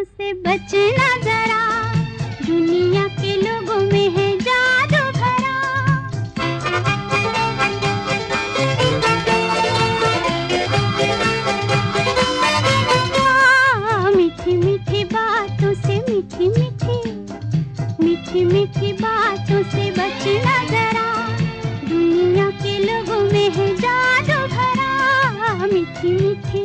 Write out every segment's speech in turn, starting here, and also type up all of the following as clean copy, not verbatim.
से बचना जरा, दुनिया के लोगों में है जादू भरा। मीठी मीठी बातों से, मीठी मीठी बातों से बचना जरा, दुनिया के लोगों में है जादू भरा। मीठी मीठी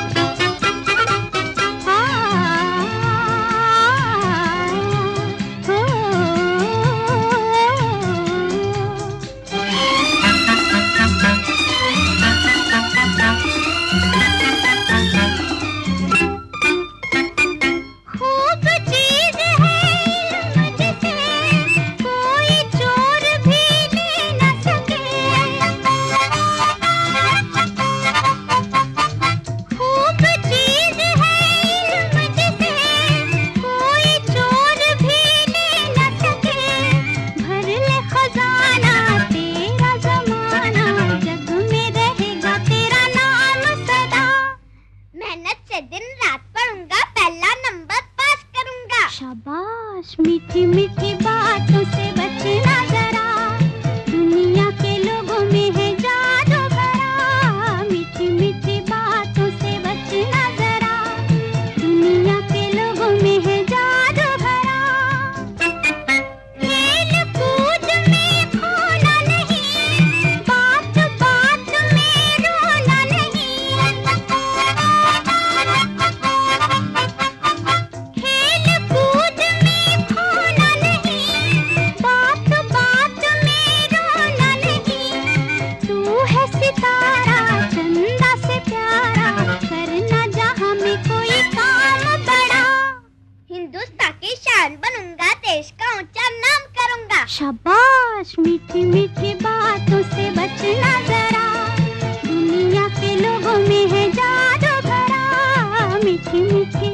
शाबाश। मीठी मीठी बातों से बचना जरा, दुनिया के लोगों में है जादू भरा। मीठी मीठी बातों से बचना जरा, दुनिया के लोगों में है जादू भरा। खेल कूद में खोना नहीं, बात बात में रोना नहीं। बनूंगा, देश का ऊंचा नाम करूंगा। शाबाश। मीठी मीठी बातों से बचना जरा, दुनिया के लोगों में है जादू भरा। मीठी मीठी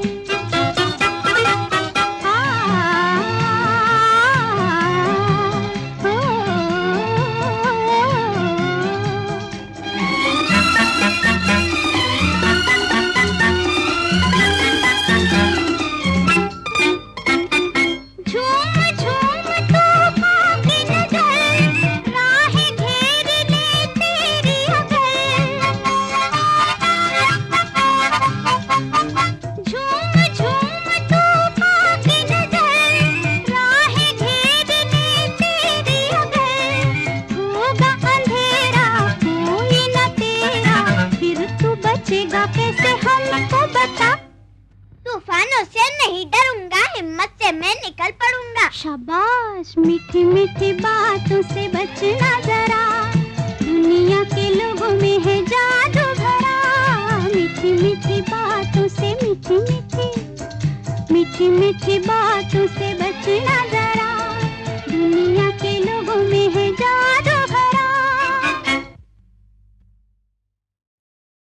कैसे हमको बता। तूफानों से नहीं डरूंगा, हिम्मत से मैं निकल पड़ूंगा। शाबाश। मीठी मीठी बातों से बचना जरा, दुनिया के लोगों में है जादू भरा। मीठी मीठी बातों से, मीठी मीठी बातों से